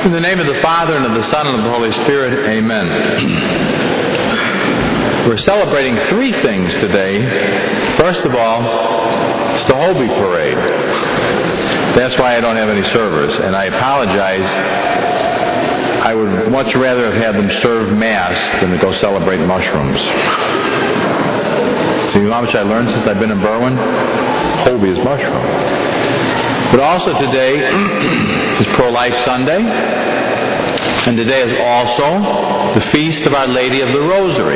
In the name of the Father, and of the Son, and of the Holy Spirit, amen. We're celebrating three things today. First of all, it's the Holy Parade. That's why I don't have any servers, and I apologize. I would much rather have had them serve Mass than to go celebrate mushrooms. So you know how much I learned since I've been in Berwyn? Holy is mushroom. But also today is Pro-Life Sunday, and today is also the Feast of Our Lady of the Rosary.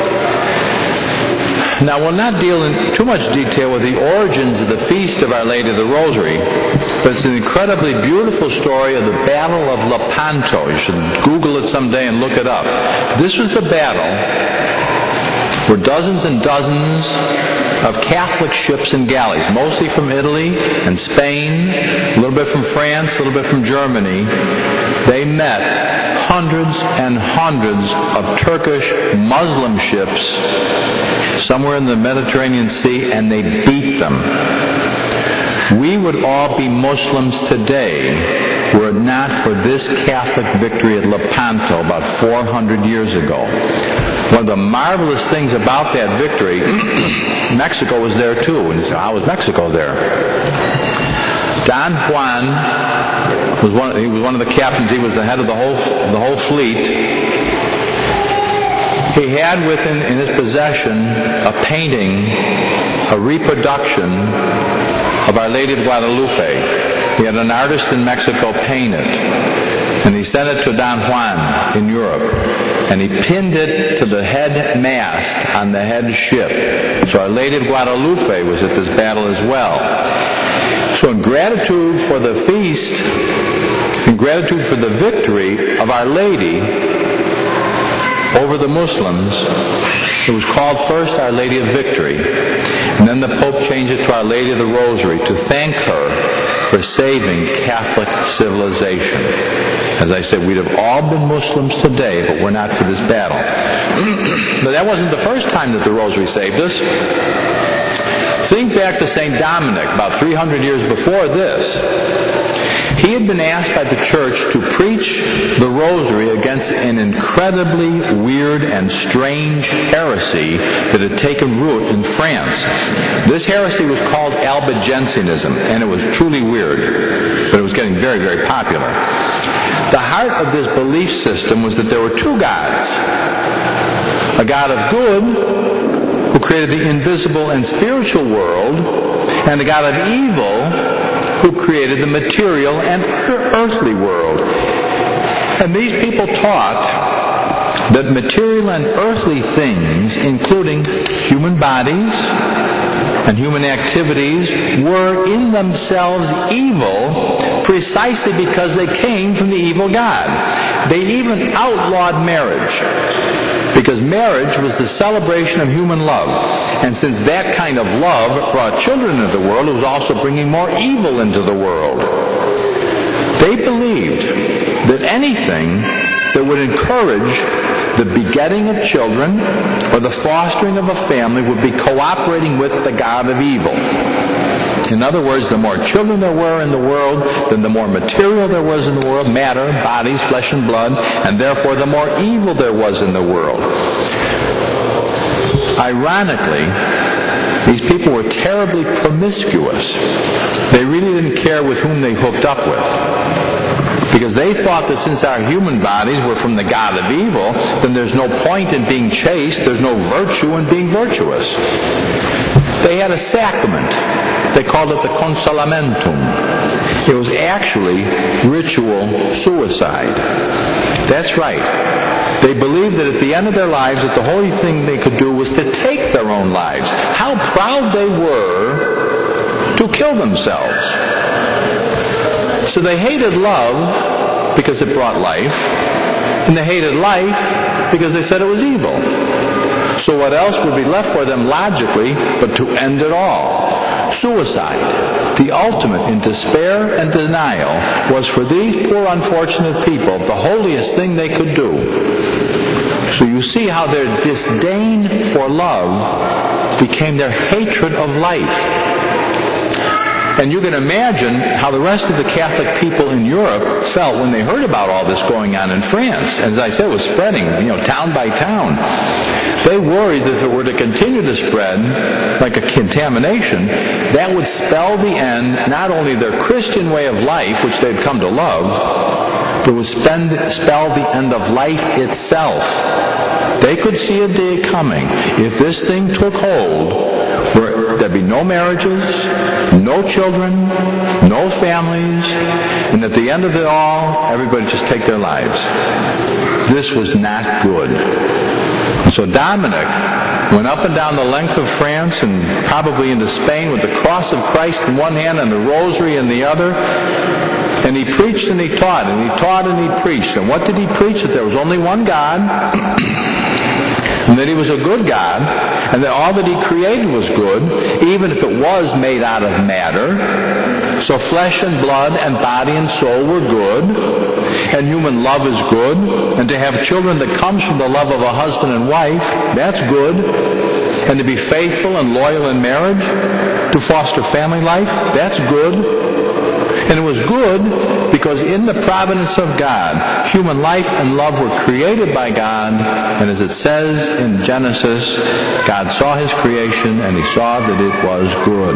Now, we'll not deal in too much detail with the origins of the Feast of Our Lady of the Rosary, but it's an incredibly beautiful story of the Battle of Lepanto. You should Google it someday and look it up. This was the battle where dozens and dozens of Catholic ships and galleys, mostly from Italy and Spain, a little bit from France, a little bit from Germany, they met hundreds and hundreds of Turkish Muslim ships somewhere in the Mediterranean Sea, and they beat them. We would all be Muslims today were it not for this Catholic victory at Lepanto about 400 years ago. One of the marvelous things about that victory, Mexico was there too. And you say, how was Mexico there? Don Juan was one of the captains. He was the head of the whole fleet. He had within in his possession a painting, a reproduction of Our Lady of Guadalupe. He had an artist in Mexico paint it, and he sent it to Don Juan in Europe, and he pinned it to the head mast on the head ship. So Our Lady of Guadalupe was at this battle as well. So in gratitude for the feast, in gratitude for the victory of Our Lady over the Muslims, it was called first Our Lady of Victory, and then the Pope changed it to Our Lady of the Rosary to thank her for saving Catholic civilization. As I said, we'd have all been Muslims today, but we're not for this battle. But that wasn't the first time that the Rosary saved us. Think back to St. Dominic, about 300 years before this. He had been asked by the church to preach the Rosary against an incredibly weird and strange heresy that had taken root in France. This heresy was called Albigensianism, and it was truly weird, but it was getting very, very popular. The heart of this belief system was that there were two gods. A God of good, who created the invisible and spiritual world, and a God of evil, who created the material and earthly world. And these people taught that material and earthly things, including human bodies and human activities, were in themselves evil precisely because they came from the evil God. They even outlawed marriage, because marriage was the celebration of human love. And since that kind of love brought children into the world, it was also bringing more evil into the world. They believed that anything that would encourage the begetting of children or the fostering of a family would be cooperating with the God of evil. In other words, the more children there were in the world, then the more material there was in the world, matter, bodies, flesh and blood, and therefore the more evil there was in the world. Ironically, these people were terribly promiscuous. They really didn't care with whom they hooked up with, because they thought that since our human bodies were from the God of evil, then there's no point in being chaste, there's no virtue in being virtuous. They had a sacrament. They called it the consolamentum. It was actually ritual suicide. That's right. They believed that at the end of their lives, that the only thing they could do was to take their own lives. How proud they were to kill themselves. So they hated love because it brought life, and they hated life because they said it was evil. So what else would be left for them logically but to end it all? Suicide, the ultimate in despair and denial, was for these poor unfortunate people the holiest thing they could do. So you see how their disdain for love became their hatred of life. And you can imagine how the rest of the Catholic people in Europe felt when they heard about all this going on in France. As I said, it was spreading, town by town. They worried that if it were to continue to spread like a contamination, that would spell the end, not only their Christian way of life, which they'd come to love, but it would spell the end of life itself. They could see a day coming, if this thing took hold, where there'd be no marriages, no children, no families, and at the end of it all, everybody just take their lives. This was not good. So Dominic went up and down the length of France and probably into Spain with the cross of Christ in one hand and the rosary in the other. And he preached and he taught, and he taught and he preached. And what did he preach? That there was only one God, and that he was a good God, and that all that he created was good, even if it was made out of matter. So flesh and blood and body and soul were good, and human love is good, and to have children that comes from the love of a husband and wife, that's good, and to be faithful and loyal in marriage, to foster family life, that's good. And it was good because in the providence of God, human life and love were created by God, and as it says in Genesis, God saw his creation and he saw that it was good.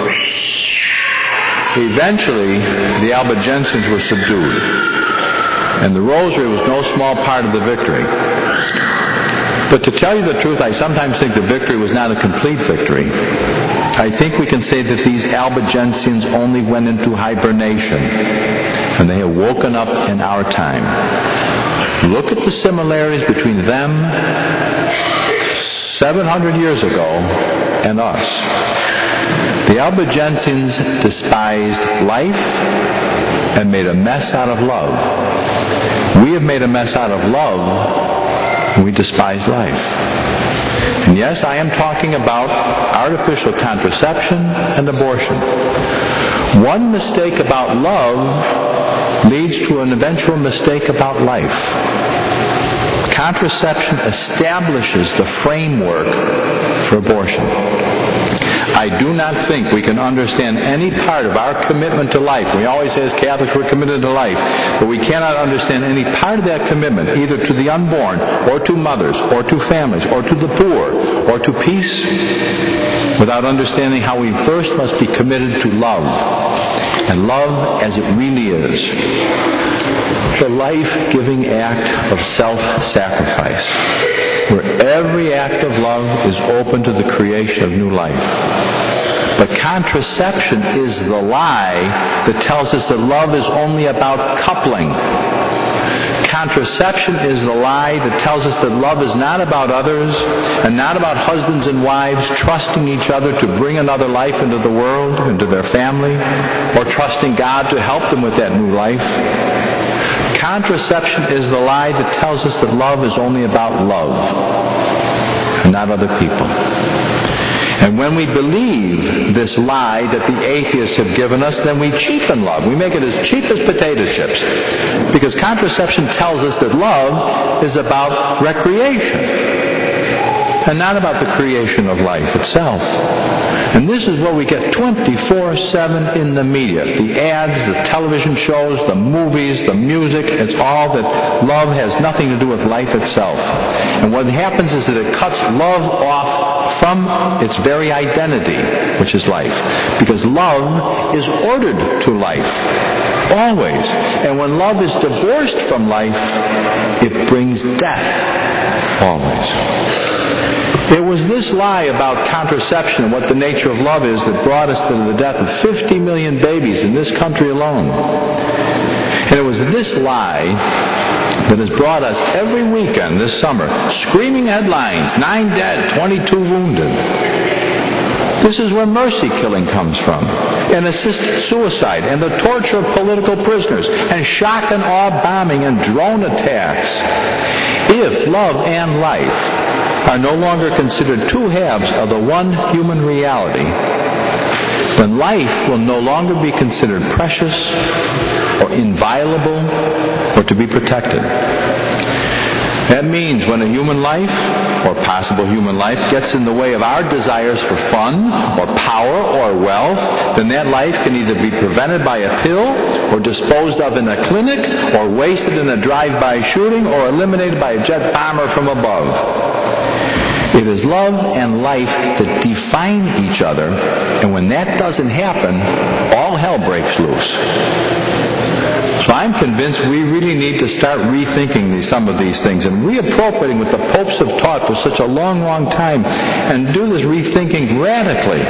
Eventually, the Albigensians were subdued, and the rosary was no small part of the victory. But to tell you the truth, I sometimes think the victory was not a complete victory. I think we can say that these Albigensians only went into hibernation, and they have woken up in our time. Look at the similarities between them 700 years ago and us. The Albigensians despised life and made a mess out of love. We have made a mess out of love, and we despise life. And yes, I am talking about artificial contraception and abortion. One mistake about love leads to an eventual mistake about life. Contraception establishes the framework for abortion. I do not think we can understand any part of our commitment to life. We always say as Catholics we're committed to life, but we cannot understand any part of that commitment, either to the unborn, or to mothers, or to families, or to the poor, or to peace, without understanding how we first must be committed to love, and love as it really is. The life-giving act of self-sacrifice, where every act of love is open to the creation of new life. But contraception is the lie that tells us that love is only about coupling. Contraception is the lie that tells us that love is not about others and not about husbands and wives trusting each other to bring another life into the world, into their family, or trusting God to help them with that new life. Contraception is the lie that tells us that love is only about love and not other people. And when we believe this lie that the atheists have given us, then we cheapen love. We make it as cheap as potato chips. Because contraception tells us that love is about recreation and not about the creation of life itself. And this is what we get 24/7 in the media. The ads, the television shows, the movies, the music, it's all that love has nothing to do with life itself. And what happens is that it cuts love off from its very identity, which is life. Because love is ordered to life, always. And when love is divorced from life, it brings death, always. It was this lie about contraception and what the nature of love is that brought us to the death of 50 million babies in this country alone. And it was this lie that has brought us every weekend this summer screaming headlines, 9 dead, 22 wounded. This is where mercy killing comes from, and assisted suicide, and the torture of political prisoners, and shock and awe bombing and drone attacks. If love and life are no longer considered two halves of the one human reality, then life will no longer be considered precious or inviolable or to be protected. That means when a human life or possible human life gets in the way of our desires for fun or power or wealth, then that life can either be prevented by a pill or disposed of in a clinic or wasted in a drive-by shooting or eliminated by a jet bomber from above. It is love and life that define each other, and when that doesn't happen, all hell breaks loose. So I'm convinced we really need to start rethinking some of these things and reappropriating what the popes have taught for such a long, long time, and do this rethinking radically.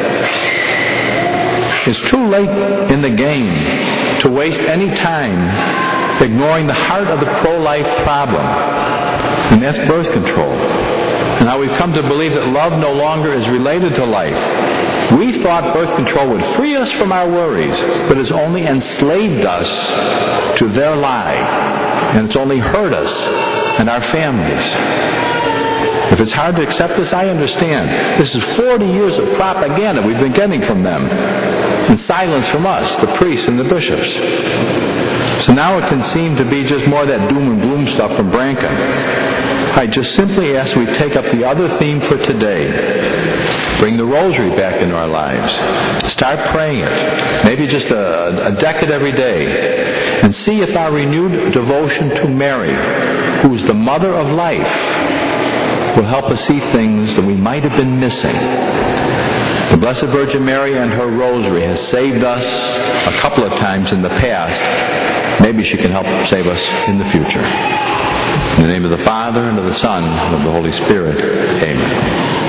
It's too late in the game to waste any time ignoring the heart of the pro-life problem, and that's birth control. And how we've come to believe that love no longer is related to life. We thought birth control would free us from our worries, but it's only enslaved us to their lie, and it's only hurt us and our families. If it's hard to accept this, I understand. This is 40 years of propaganda we've been getting from them, and silence from us, the priests and the bishops. So now it can seem to be just more of that doom and gloom stuff from Branken. I just simply ask we take up the other theme for today. Bring the rosary back into our lives. Start praying it. Maybe just a decade every day. And see if our renewed devotion to Mary, who is the mother of life, will help us see things that we might have been missing. The Blessed Virgin Mary and her rosary has saved us a couple of times in the past. Maybe she can help save us in the future. In the name of the Father, and of the Son, and of the Holy Spirit. Amen.